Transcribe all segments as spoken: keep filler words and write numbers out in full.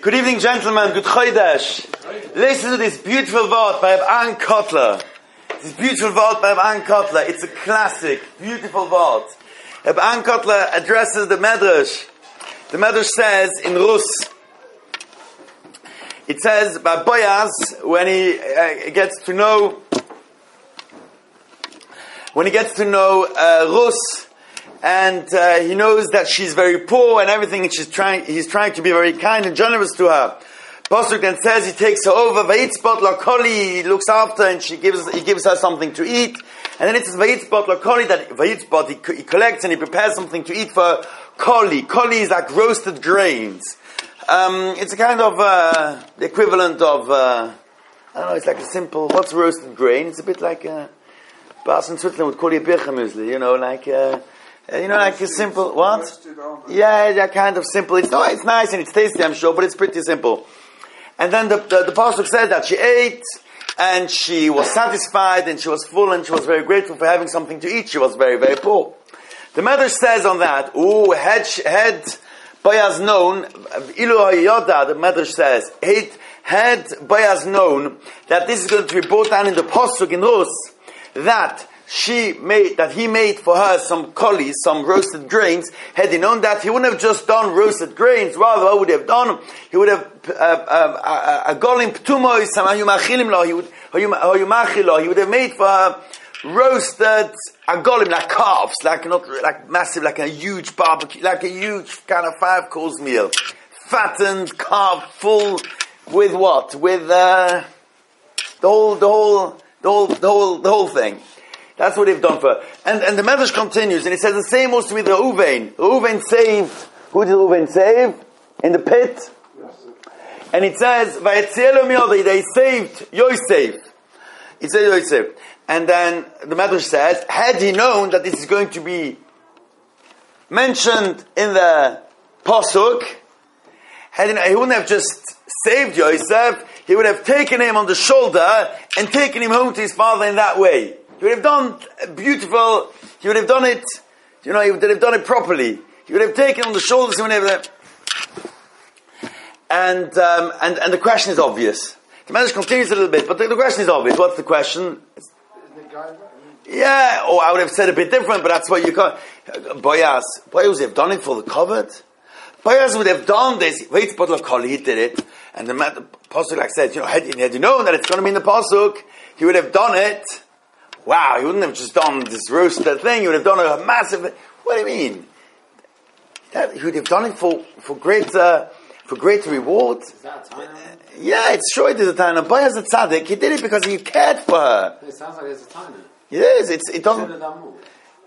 Good evening, gentlemen. Good Chodesh. Listen to this beautiful word by Ann Kotler. This beautiful word by Ann Kotler. It's a classic, beautiful word. Ann Kotler addresses the Medrash. The Medrash says in Rus, it says by Boaz, when he uh, gets to know, when he gets to know uh, Rus, and uh, he knows that she's very poor and everything, and she's trying, he's trying to be very kind and generous to her. Pasuk then says he takes her over, Vayitzbot lakoli, he looks after, and she gives, he gives her something to eat. And then it says Vayitzbot lakoli, that Vayitzbot, he, he collects and he prepares something to eat for her. Koli. Koli is like roasted grains. Um, it's a kind of uh, the equivalent of, uh, I don't know, it's like a simple, what's roasted grain? It's a bit like, uh, Bas in Switzerland would call it bircha muesli, you know, like, uh, you know, like a simple, what? Yeah, yeah, kind of simple. It's no, it's nice and it's tasty, I'm sure, but it's pretty simple. And then the, the, the pasuk says that she ate, and she was satisfied, and she was full, and she was very grateful for having something to eat. She was very, very poor. The Medrash says on that, ooh, had, had Boaz known, ilu hayoda, the Medrash says, had, had Boaz known that this is going to be brought down in the pasuk in Rus, that she made, that he made for her some koli, some roasted grains. Had he known that, he wouldn't have just done roasted grains. Rather, what would he have done? He would have a golim ptumois, he would he would have made for her roasted agolim, like calves, like not like massive, like a huge barbecue, like a huge kind of five course meal, fattened, carved, full with what? With uh, the whole, the whole, the whole, the whole, the whole thing. That's what they've done for her. And, and the Medrash continues, and it says the same also with Reuven. Reuven saved, who did Reuven save? In the pit. And it says, they saved Yosef. It says Yosef. And then the Medrash says, had he known that this is going to be mentioned in the Pasuk, had he, he wouldn't have just saved Yosef, he would have taken him on the shoulder and taken him home to his father in that way. He would have done beautiful, he would have done it, you know, he would have done it properly. He would have taken on the shoulders, he would have, and, um, and, and the question is obvious. The message continues a little bit, but the, the question is obvious. What's the question? Yeah, or I would have said a bit different, but that's what you call, Boaz, Boaz would have done it for the covered. Boaz would have done this, wait, bottle of koli, he did it, and the, the pasuk like said, you know, had, had you known that it's going to be in the pasuk, he would have done it. Wow, he wouldn't have just done this roasted thing, he would have done a massive, what do you mean? That, he would have done it for, for great, uh, for great reward. Is that a time? Uh, yeah, it's sure it is a time. And Boaz a tzaddik, he did it because he cared for her. It sounds like it's a time. It is, it's, it doesn't. Should have done more.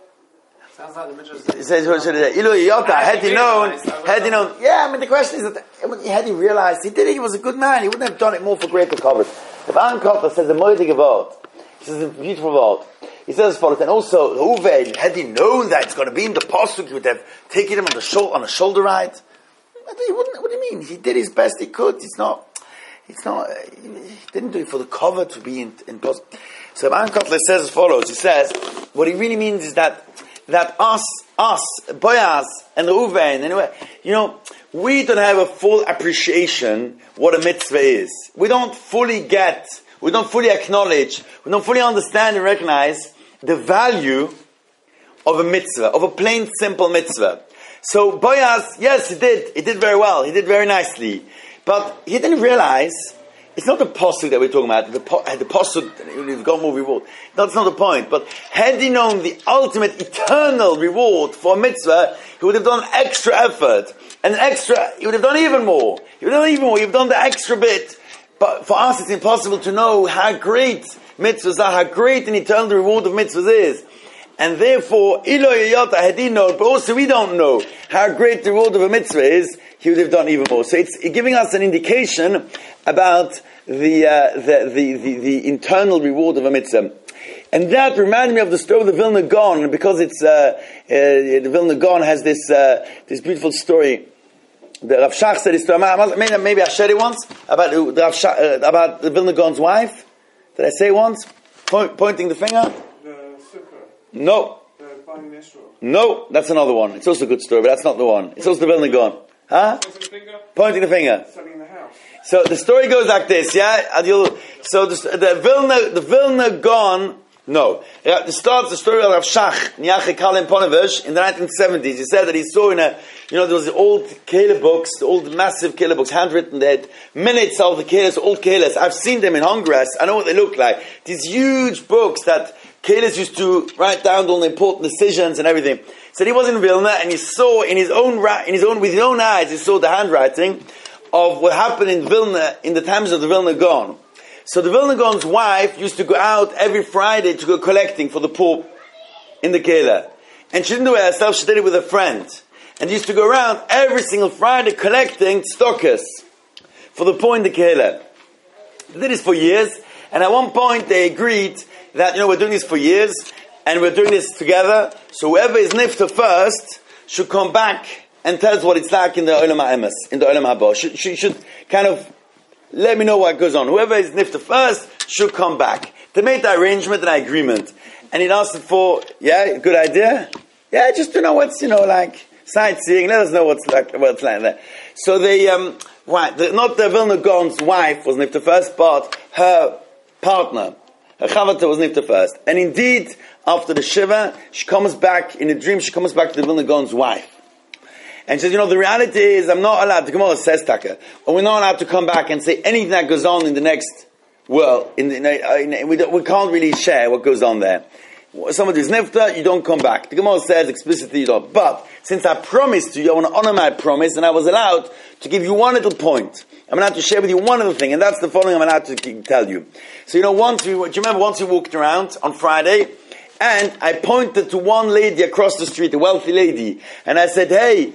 Sounds like the Midrash. It says, Ilu Yota, had he known, had he known, yeah, I mean the question is that, had he realized, he did it, he was a good man, he wouldn't have done it more for greater coverage. If Ann Kotler says a moidig about, he says a beautiful word. He says as follows, and also, Reuven, had he known that it's going to be in the pasuk, he would have taken him on the shoulder, on a shoulder ride. He wouldn't, what do you mean? He did his best he could. It's not, it's not, he didn't do it for the cover to be in, in pasuk. So Ann Kotler says as follows, he says, what he really means is that, that us, us, Boaz and Reuven, anyway, you know, we don't have a full appreciation what a mitzvah is. We don't fully get, we don't fully acknowledge, we don't fully understand and recognize the value of a mitzvah, of a plain, simple mitzvah. So Boaz, yes, he did, he did very well, he did very nicely, but he didn't realize, it's not the pasuk that we're talking about, the, the pasuk, you've got more reward. That's not the point, but had he known the ultimate eternal reward for a mitzvah, he would have done extra effort, and extra, he would have done even more, he would have done even more, he would have done the extra bit. But for us, it's impossible to know how great mitzvahs are, how great an eternal reward of mitzvahs is. And therefore, Ilo Yayata had he known, but also we don't know how great the reward of a mitzvah is, he would have done even more. So it's giving us an indication about the, uh, the, the, the, the internal reward of a mitzvah. And that reminded me of the story of the Vilna Gaon, because it's, uh, uh, the Vilna Gaon has this, uh, this beautiful story. The Rav Shach said this story, maybe, maybe I shared it once, about the, Rav Shach, uh, about the Vilna Gaon's wife. Did I say once? Point, pointing the finger? The sukkah. No. The Bani Nishra. No, that's another one. It's also a good story, but that's not the one. It's also the Vilna Gaon. Huh? Pointing the finger? Pointing the finger. Selling the house. house. So the story goes like this, yeah? And you'll, so the, the Vilna, the Vilna Gaon, no. It starts the story of Rav Shach, Nyache Kalim Ponevezh, in the nineteen seventies. He said that he saw in a, you know, there was the old Kehillah books, the old massive Kehillah books, handwritten, they had minutes of the Kehillahs, old Kehillahs. I've seen them in Congress. I know what they look like. These huge books that Kehillahs used to write down all the important decisions and everything. Said he was in Vilna and he saw in his own, in his own, with his own eyes, he saw the handwriting of what happened in Vilna in the times of the Vilna Gaon. So the Vilna Gaon's wife used to go out every Friday to go collecting for the poor in the Kehillah. And she didn't do it herself, she did it with a friend. And used to go around every single Friday collecting stockers for the poor in the Kehillah. They did this for years, and at one point they agreed that, you know, we're doing this for years, and we're doing this together, so whoever is nifta first should come back and tell us what it's like in the Olam HaEmes, in the Olam Haba. She, she should kind of let me know what goes on. Whoever is nifta first should come back. They made the arrangement and agreement. And he asked for, yeah, good idea? Yeah, just to know what's, you know, like, sightseeing. Let us know what's like, what's like there. So they, um, right, the, not the Vilna Gaon's wife was nifta first, but her partner, her chavata was nifta first. And indeed, after the Shiva, she comes back, in a dream, she comes back to the Vilna Gaon's wife. And she says, you know, the reality is, I'm not allowed, the Gemara says, Taka, or we're not allowed to come back and say anything that goes on in the next world. In the, in, in, we, don't, we can't really share what goes on there. Somebody is nifta, you don't come back. The Gemara says explicitly you don't. But, since I promised you, I want to honor my promise, and I was allowed to give you one little point. I'm allowed to share with you one little thing, and that's the following I'm allowed to tell you. So, you know, once we, do you remember once we walked around on Friday, and I pointed to one lady across the street, a wealthy lady, and I said, hey,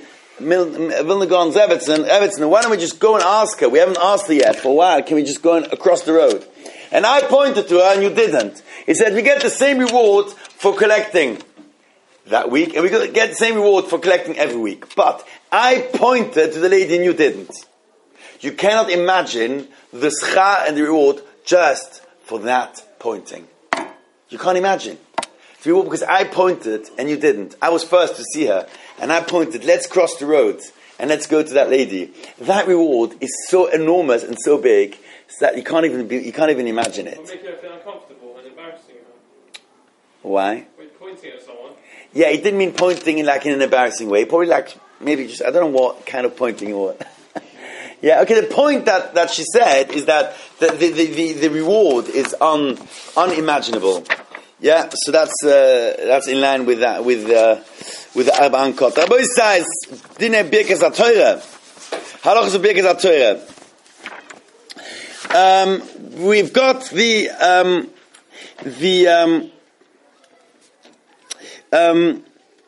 Vilna Gaon's Everton, Everton, why don't we just go and ask her? We haven't asked her yet for a while. Can we just go across the road? And I pointed to her and you didn't. He said, we get the same reward for collecting that week, and we get the same reward for collecting every week. But I pointed to the lady and you didn't. You cannot imagine the schar and the reward just for that pointing. You can't imagine. The reward because I pointed and you didn't. I was first to see her. And I pointed, let's cross the road and let's go to that lady. That reward is so enormous and so big that you can't even be, you can't even imagine it. It'll make you feel uncomfortable and embarrassing. Why? When pointing at someone. Yeah, he didn't mean pointing in like in an embarrassing way. Probably like maybe just I don't know what kind of pointing or what. Yeah, okay. The point that, that she said is that the the, the, the, the reward is un, unimaginable. Yeah, so that's uh, that's in line with that with uh, with the Arba Ankot. Rabbi says, "Dine Birkas HaTorah." Halachas of Birkas HaTorah. Um, we've got the um, the um, um,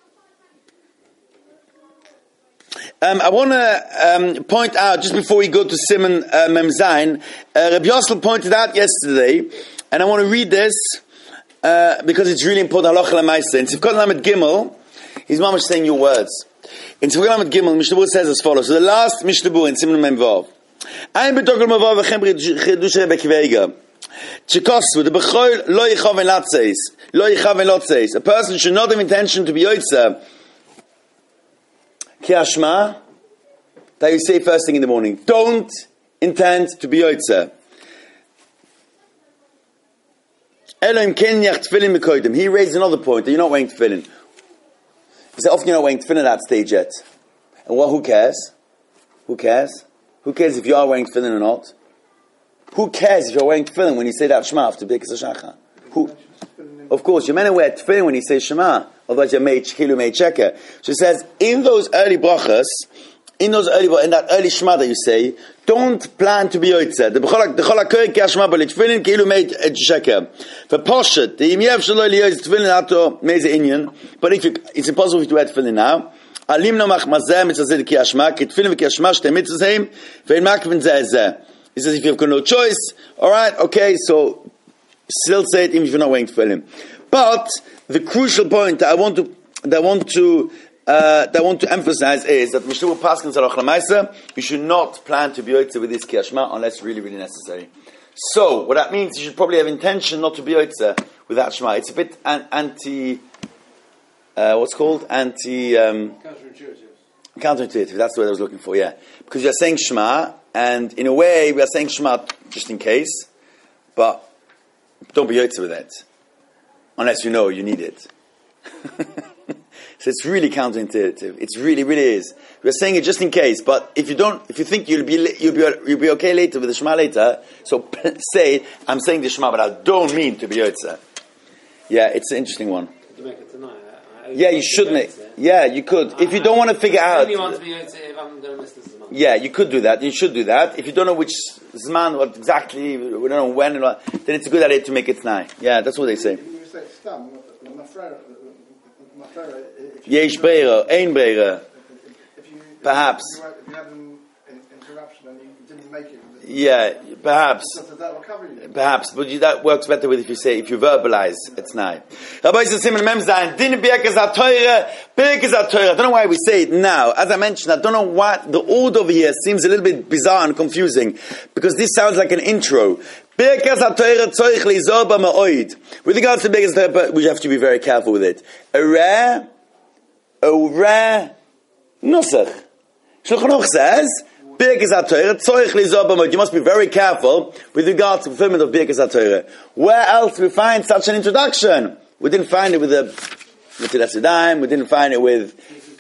um, I want to um, point out just before we go to Simon uh, Mem Zayin, uh, Rabbi Yossel pointed out yesterday, and I want to read this. Uh, because it's really important. Halacha l'maaseh. In Sivkot Lamed Gimel, he's mamash saying your words. In Sivkot Lamed Gimel, Mishnah Berurah says as follows. So the last Mishnah Berurah in Simon Mem Vav. Ein betokol mavav v'chem chidush Rebbe Akiva Eiger. Chekosvu, the b'choil lo yichav en latzeis. Lo yichav en lotzeis. A person should not have intention to be yotzeh. Ki hashma, that you say first thing in the morning. Don't intend to be yotzeh. He raised another point that you're not wearing tefillin. He said, often you're not wearing tefillin at that stage yet. And well, who cares? Who cares? Who cares if you are wearing tefillin or not? Who cares if you're wearing tefillin when you say that Shema after Birkas HaShachar? Who? Of course, you're meant to wear tefillin when you say Shema. Otherwise you're made chilu made checker. So it says, in those early brachas, in those early, in that early Shema that you say, don't plan to be yotzeh. The b'chol ha'koyek k'ashma b'li tefillin ki'ilu made sheker. For poshet, the imyev shelo liyos tefillin ato meze inyan. But if you, it's impossible for you to wear tefillin now. Alim no machmazeh mitzazeh ki ashma ki tefillin v'ki ashma shte mitzazehim ve'in makvin zeh zeh. He says if you've got no choice, all right, okay, so still say it even if you're not wearing tefillin. But the crucial point that I want to that I want to Uh, that I want to emphasize is that Mishnah Berurah Paskins Halach l'maaseh, you should not plan to be yotzeh with this Ki Hashma unless really, really necessary. So, what that means, you should probably have intention not to be yotzeh with that Shema. It's a bit an, anti, uh, what's called? Anti, um, Counterintuitive. counterintuitive, that's the word I was looking for, yeah. Because you're saying Shema, And in a way, we are saying Shema just in case, but don't be yotze with it. Unless you know you need it. So it's really counterintuitive. It's really, really is. We're saying it just in case, but if you don't, if you think you'll be, you'll be, you'll be okay later with the Shema later, so say, I'm saying the Shema, but I don't mean to be yotze. Yeah, it's an interesting one. You make it tonight. I, I Yeah, you should make. Yeah, you could. If you don't want to figure I out. only want to be yotze if I'm going to miss this Zman. Yeah, you could do that. You should do that. If you don't know which Zman, what exactly, we don't know when, and what, then it's a good idea to make it tonight. Yeah, that's what they say. You say stam, mafrera, mafrera. Yesh breira, ein breira. If you Perhaps. If you, had- if you had an in- interruption and you didn't make it, Yeah, perhaps. so that will cover you. Perhaps, but you, that works better with if you say, if you verbalize, it's nigh. Rabbi says, Simon Mem Zayin, Din Birkas HaTorah, Birkas HaTorah. I don't know why we say it now. As I mentioned, I don't know what, the order over here seems a little bit bizarre and confusing, because this sounds like an intro. Birkas HaTorah tzorich leizor b'ma'od. With regards to Birkas HaTorah, we have to be very careful with it. A rare, a rare nusach. Shulchan Aruch says, Birkas HaTorah, tzorich leizor b'ma'od. You must be very careful with regard to fulfillment of Birkas HaTorah. Where else do we find such an introduction? We didn't find it with the with the Lesidayim, we didn't find it with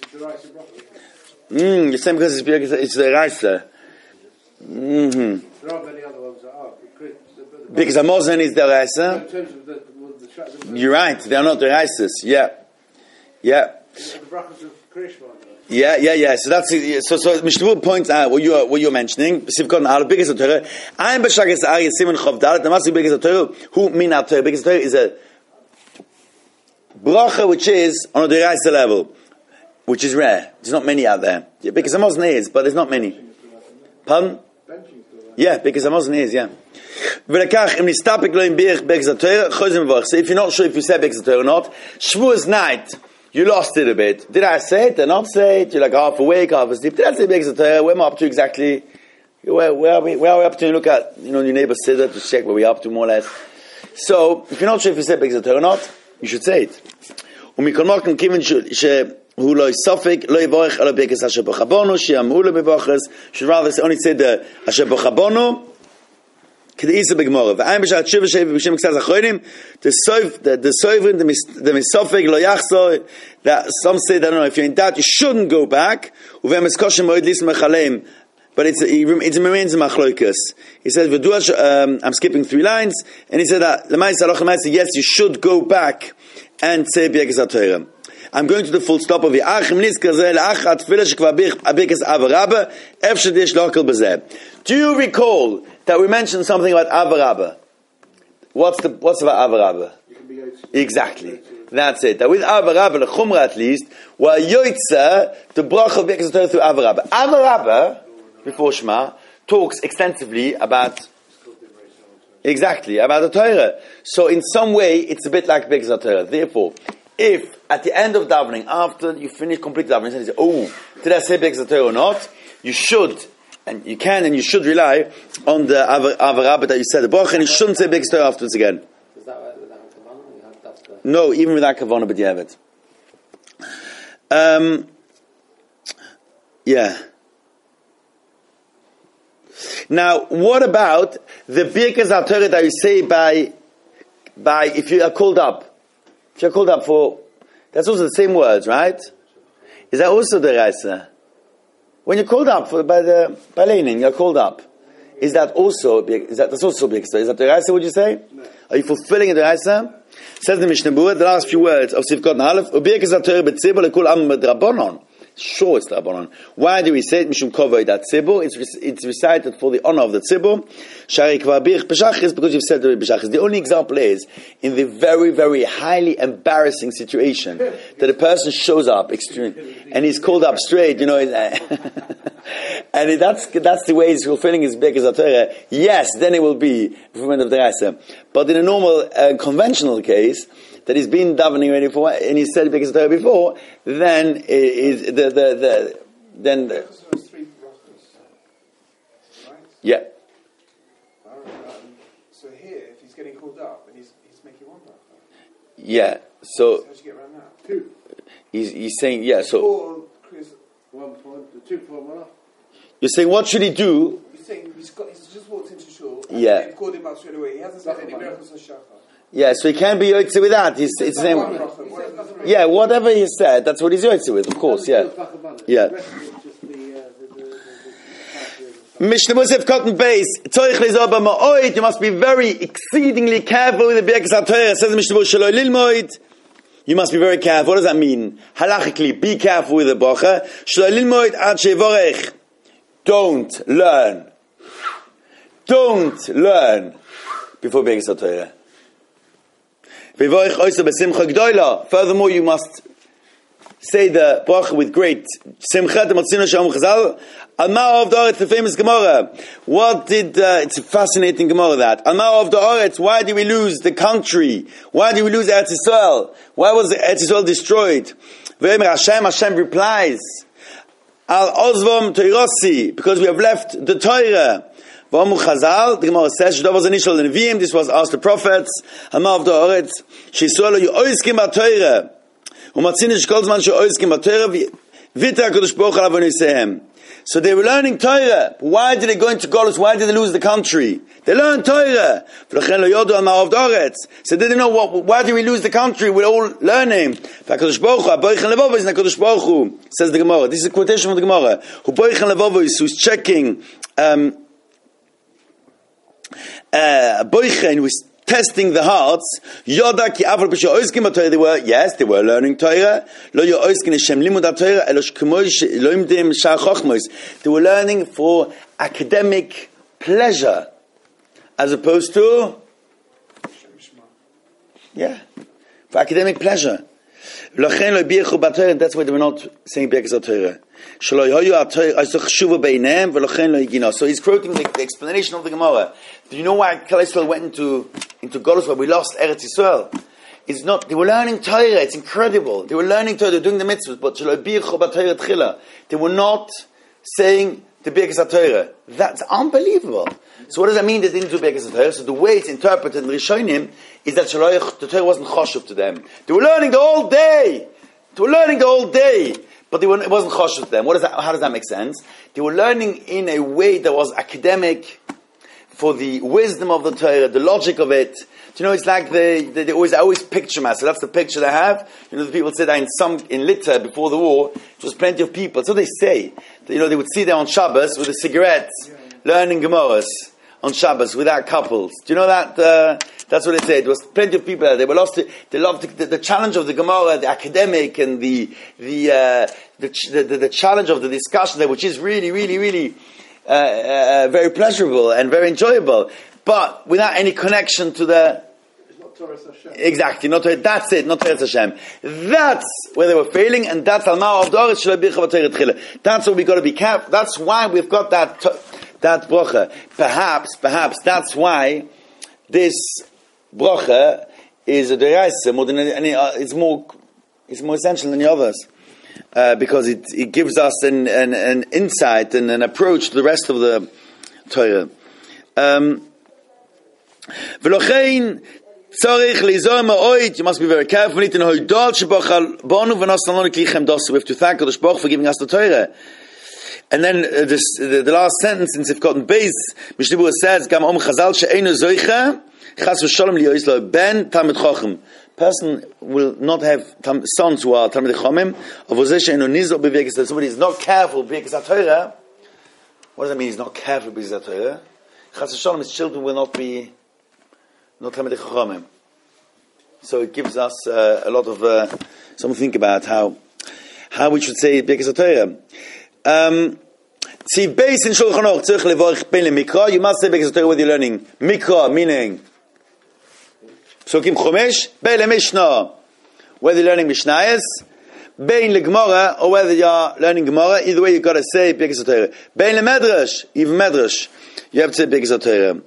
mm, the same because it's Birkas, it's the Reisa. Mm-hmm. There aren't many other ones that are. Birkas HaMozen is the Reisa. In terms of the, the, the, You're right, they are not the Reisas. Yeah. Yeah. the brachas of Krishma. Yeah, yeah, yeah. So that's so. So Mishnah points out what you are what you're mentioning. Sivkon al Birkas HaTorah. I'm b'shagas Ari Simon Chavdal. The Masik Birkas HaTorah. Who mean HaTorah? Birkas HaTorah is a bracha which is on a deraisa level, which is rare. There's not many out there. Yeah, Birkas HaMozen is, but there's not many. Pardon? Yeah, Birkas HaMozen is. Yeah. V'lekach im nistapik lo im Birkas HaTorah chozim v'vach. So if you're not sure if you said Birkas HaTorah or not, Shavuos night. You lost it a bit. Did I say it? Did I not say it? You're like half awake, half asleep. Did I say Birkas HaTorah? Where am I up to exactly? Where, where are we? Where are we up to? Look at, you know, your neighbor's siddur to check where we're up to more or less. So, if you're not sure if you said Birkas HaTorah or not, you should say it. ומכל מקום, כיוון שהוא לא יסופק, לא יבורך על הברכס אשר בחבונו, שיאמרו לו בברכס, should rather only say the אשר בחבונו, כדאיסה בגמורה. ואין בשעת שבע שבע בשם קצת אחרונים, the sovereign, the misofek, לא יחזור, that some say that, I don't know, if you're in doubt, you shouldn't go back, ובהם אסקושם מועד ליס מחלם, but it's, it remains a machloikus. He says, um, I'm skipping three lines, and he said that, yes, you should go back and say Birkas HaTorah. I'm going to the full stop of the Do you recall that we mentioned something about Avarabba? What's the what's about Avarabba? Exactly. That's it. That with Avarabba, the Chumrah at least, were Yoitza, the brach of Birkas HaTorah through Avarabba. Avarabba, before Shema, talks extensively about exactly, about the Torah. So in some way, it's a bit like Birkas HaTorah. Therefore, if at the end of davening, after you finish complete davening, you say, oh, did I say Birkas HaTorah or not? You should, and you can and you should rely on the Avarabba that you said the bracha, and you shouldn't say Birkas HaTorah afterwards again. Is that right without Kavanah? You have that's the... No, even without Kavanah, but you have it. Um, yeah. Now, what about the Birkas HaTorah that you say by, by if you are called up? If you're called up for, that's also the same words, right? Is that also the Reisa? When you're called up for, by the, by Lenin, you're called up. Is that also, is that, that's also Birkas HaTorah? Is that the Reisa, would you say? No. Are you fulfilling the Reisa? Says the Mishnah Berurah, the last few words of Sivkot Aleph, Birkas HaTorah b'tzibur lekul am b'drabonon. Sure, it's the Rabbanon. Why do we say it? Mishum kovod that tzibur. It's it's recited for the honor of the tzibur. Shari kvar birch b'shachris, because you've said the b'shachris. The only example is in the very, very highly embarrassing situation that a person shows up extreme and he's called up straight. You know, and that's that's the way he's fulfilling his Birkas HaTorah. Yes, then it will be fulfillment of the Reisa. But in a normal, uh, conventional case, that he's been davening already for, and he said Birkas HaTorah before, then is the the the then the, three brachas, right? Yeah. Um, so here, if he's getting called up and he's he's making one bracha, Yeah. So how do you get around that? Two. he's he's saying yeah. So Or Chris, One point, the two point one off. You're saying, what should he do? He's saying he's, got, he's just walked into shul. And Yeah. they've called him out straight away. He hasn't said any miracles on Shachar. Yeah, so he can't be yotze with that. He's, it's the same. One bracha, whatever. Yeah, whatever he said, that's what he's yotze with, of course, yeah. Yeah. Mishnah Musaf Cotton Base, Toich Lizaba Ma'oid, you must be very exceedingly careful with the Birkas HaTorah. It says in Mishnah Musaf Shaloi Lilmoid. You must be very careful. What does that mean? Halachically, be careful with the bracha. Shaloi Lilmoid Ad Shevorech. Don't learn. Don't learn before Birkas HaTorah. Vivorech Oysa B'Simcha Gdoila. Furthermore, you must say the bracha with great simcha. The Matzino Shalom Chazal. Alma of the Oretz, the famous Gemara. What did, uh, it's a fascinating Gemara that. Alma of the Oretz, why did we lose the country? Why did we lose Eretz Yisrael? Why was Eretz Yisrael destroyed? Ve'emer Hashem, Hashem replies, Al Ozvom Toirosi, because we have left the Torah. V'amu Chazal, the Gemara says, Shdav was initial in Nevi'im, this was asked the prophets. Alma of the Oretz, She'Yisrael you oiskim ba'Torah. U'matzinish kol zman she'oiskim ba'Torah, v'ita HaKadosh Baruch Hu alav v'niseihem. So they were learning Torah. Why did they go into Golus? Why did they lose the country? They learned Torah. So they didn't know what, why did we lose the country? We're all learning. Says the Gemara. This is a quotation from the Gemara. Who's checking, um, uh, who's testing the hearts. Yoda ki aval b'she oiskim b'Torah. They were, yes, they were learning Torah. Lo yo oiskim Hashem limud Torah elosh k'moish lo imdim shar chochmos. They were learning for academic pleasure, as opposed to, yeah, for academic pleasure. Lochen lo bi'echu b'Torah, and that's why they were not saying Birkas HaTorah. Shelo yoyu HaTorah asach shuva beinehem v'lochen lo yigino. So he's quoting the, the explanation of the Gemara. Do you know why Klal Yisrael went into into Golus, where we lost Eretz Yisrael? It's not, they were learning Torah, it's incredible. They were learning Torah, they were doing the mitzvahs, but they were not saying the Birkas HaTorah. That's unbelievable. So what does that mean they didn't do Birkas HaTorah? So the way it's interpreted in Rishonim is that the Torah wasn't choshev to them. They were learning the whole day. They were learning the whole day. But they were, it wasn't choshev to them. What does that, how does that make sense? They were learning in a way that was academic, for the wisdom of the Torah, the logic of it. Do you know, it's like they, they, they always, I always picture myself. That's the picture they have. You know, the people said that in some, in Litter before the war, it was plenty of people. So they say, that, you know, they would sit there on Shabbos with a cigarette, yeah, learning Gemaras on Shabbos without couples. Do you know that? Uh, that's what they said. There was plenty of people there. They were lost. To, they loved the, the challenge of the Gemara, the academic, and the the, uh, the, the the the challenge of the discussion there, which is really, really, really uh, uh, very pleasurable and very enjoyable, but without any connection to the. It's not Torah Hashem. Exactly, not Torah. That's it. Not Torah Hashem. That's where they were failing, and that's Alma of the Oretz Shelo Bircha B'Torah Tchila. That's what we got to be careful. That's why we've got that that bracha. Perhaps, perhaps that's why this bracha is a deraisa more than any. Uh, it's more, it's more essential than the others uh, because it it gives us an an, an insight and an approach to the rest of the Torah. Um, V'lochein tzarich leizor ma'oid. You must be very careful. We have to thank Kadosh Baruch for giving us the Torah. And then uh, this, the, the last sentence in Sifkot Beis, Mishnah says, "Gam om Chazal she'einu zoicha chas v'shalom liyos lo ben Talmid Chacham." Person will not have tam, sons who are Talmid Chacham. Avozeh she'einu nizor b'virkas. Somebody is not careful b'virkas HaTorah. What does that mean? He's not careful b'virkas HaTorah. Chas v'shalom, his children will not be not Talmid Chacham. So it gives us uh, a lot of uh, something to think about how how we should say b'virkas HaTorah. Um, see, based in Shulchan Aruch, tzarich levorich bein lemikra. You must say Birkas HaTorah whether you're learning mikra, meaning Psukim Chumash, bein lemishnah, whether you're learning Mishnayos, bein leGemara, or whether you're learning Gemara. Either way, you've got to say Birkas HaTorah. Bein lemedrash, even medrash, you have to say Birkas HaTorah.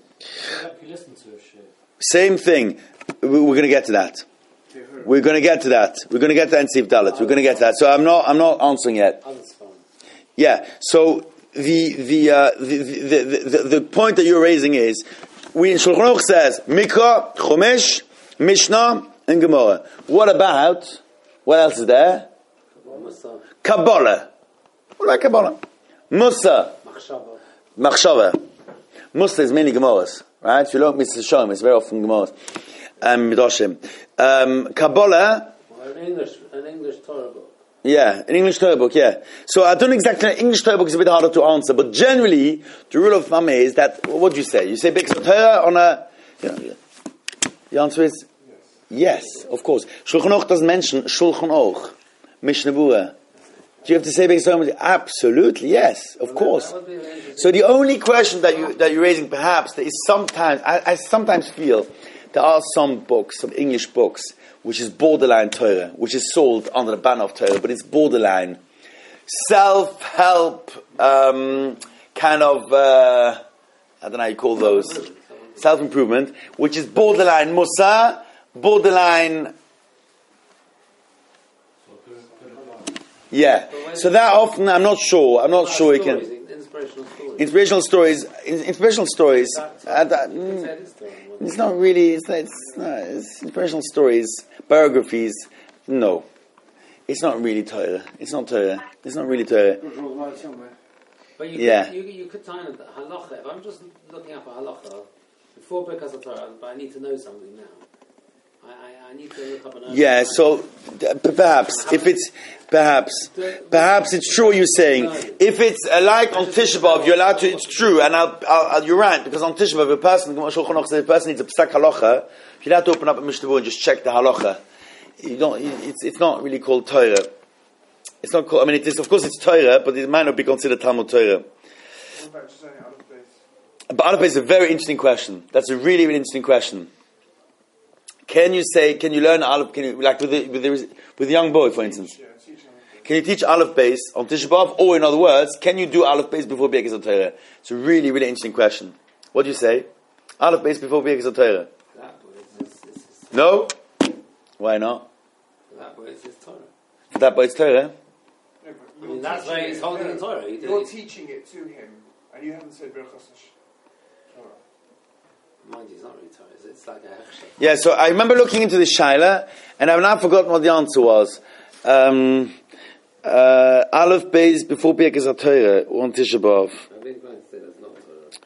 Same thing. We're going to get to that. We're going to get to that. We're going to get to that in Sif Dalet. We're going to get to that. So I'm not. I'm not answering yet. Yeah, so the the, uh, the, the, the the point that you're raising is, we in Shulchan Aruch says Mikra, Chumash, Mishnah, and Gemara. What about, what else is there? Kabbalah. What about Kabbalah? Musa. Machshava. Machshava. Musta is mainly Gemaras, right? If you look Mitzvah Shalom, it's very often Gemaras. Um, Midrashim. Um, Kabbalah. Well, an English, an English Torah book. Yeah, an English Torah book, yeah. So I don't exactly know, English Torah book is a bit harder to answer, but generally, the rule of thumb is that, what do you say? You say Biksa Torah on a, you know, the answer is, yes, of course. Shulchan Aruch doesn't mention Shulchan Aruch, Mishnah Berurah. Do you have to say Biksa Torah? Absolutely, yes, of course. So the only question that, you, that you're raising, perhaps, that is sometimes, I, I sometimes feel, there are some books, some English books, which is borderline Torah, which is sold under the banner of Torah, but it's borderline self-help, um, kind of, uh, I don't know how you call those, self-improvement, which is borderline Musa, borderline, yeah. So that often, I'm not sure, I'm not sure you can, Inspirational stories. inspirational stories, inspirational stories, uh, that, mm, it's not really, it's, not, it's, not, it's inspirational stories, biographies, no. It's not really Torah. It's not Torah. It's not really Torah. But you Yeah. could, you, you could time it, halacha. If I'm just looking up a halacha, before Birkas HaTorah, but I need to know something now. I, I, I need to look up an early Yeah, time. so uh, perhaps, if it's, perhaps, perhaps it's true what you're saying. If it's uh, like on Tisha B'Av, you're allowed to, it's true, and I'll, I'll, I'll, you're right, because on Tisha B'Av, a person, Shulchan Aruch says, a person needs a psak halacha, you're allowed to open up a Mishnah Berurah and just check the halacha. You don't, it's, it's not really called Torah. It's not called, I mean, it is, of course it's Torah, but it might not be considered Talmud Torah. What about just saying Aleph Beis? But Aleph Beis is a very interesting question. That's a really, really interesting question. Can you say, can you learn Aleph, can you, like with the, with the, with the young boy, for instance? Yeah, teach Aleph Beis. Can you teach Aleph Beis on Tisha B'Av, or in other words, can you do Aleph Beis before Birkas HaTorah? It's a really, really interesting question. What do you say? Aleph Beis before Birkas HaTorah? That boy is, is, is, is, No? Why not? that boy is his Torah. For that boy it's Torah? No, but I you're mean, that's teaching why he's it- holding no, the Torah. He did- You're teaching it to him, and you haven't said Birchas Torah. Mind you, it's not really Torah. It's, it's like a hechsher. Yeah, so I remember looking into this Shaila, and I've now forgotten what the answer was. Um, uh, Aleph Beis before Birkas HaTorah on Tisha B'Av. I've been trying to say that's not Torah.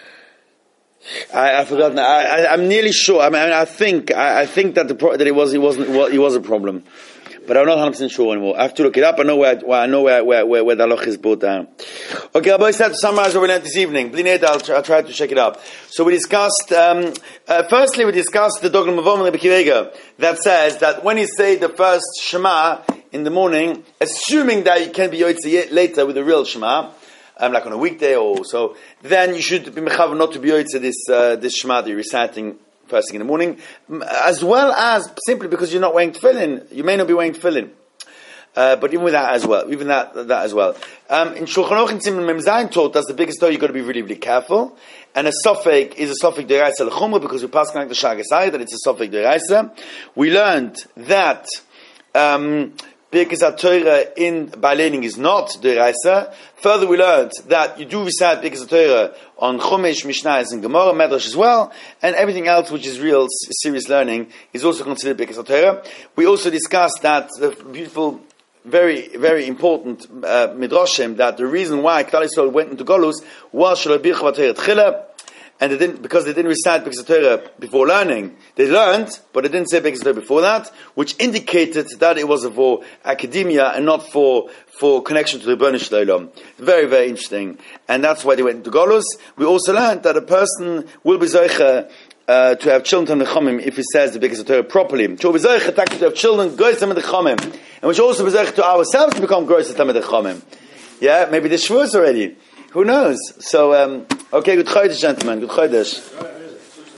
I, I've forgotten. I, I, I'm nearly sure. I mean, I think I, I think that the pro- that it was it wasn't well, it was a problem, but I'm not one hundred percent sure anymore. I have to look it up. I know where, where I know where where where, where the halach is brought down. Okay, I'll to summarize what we learned this evening. I'll try, I'll try to check it up. So we discussed. Um, uh, firstly, we discussed the Dogma Mavom and the Bekirega that says that when you say the first Shema in the morning, assuming that you can be Yotzei later with the real Shema. Um, like on a weekday or so, then you should be mechav not to be yotzei this uh, this shema that you're reciting first thing in the morning, as well as simply because you're not wearing tefillin. You may not be wearing tefillin, uh, but even with that as well, even that that as well. Um, in Shulchan Aruch in Siman Mem Zayin taught us the biggest Torah you've got to be really really careful. And a sofek is a sofek deraisa l'chumra because we pass like the shagasai that it's a sofek deraisa. We learned that. Um, Birkas HaTorah in by learning is not deraisa. Further, we learned that you do recite Birkas HaTorah on Chumash, Mishnayos, and Gemara, Medrash as well, and everything else which is real serious learning is also considered Birkas HaTorah. We also discussed that the beautiful, very, very important uh, midrashim that the reason why Klal Yisrael went into Golus was Shelo Bircha HaTorah Tchila. And they didn't, because they didn't recite Birkas HaTorah before learning. They learned, but they didn't say Birkas HaTorah before that, which indicated that it was for academia and not for, for connection to the Rebbeinu Shalom. Very, very interesting. And that's why they went into Golus. We also learned that a person will be Zoicha, uh, to have children to Nechomim if he says the Birkas HaTorah properly. To be Zoicha, to have children, Grois Tamid Nechomim. And we should also be Zoicha to ourselves to become Grois Tamid Nechomim. Yeah, maybe the Shavuos already. Who knows? So, um, okay, good Chodesh, gentlemen. Good Chodesh.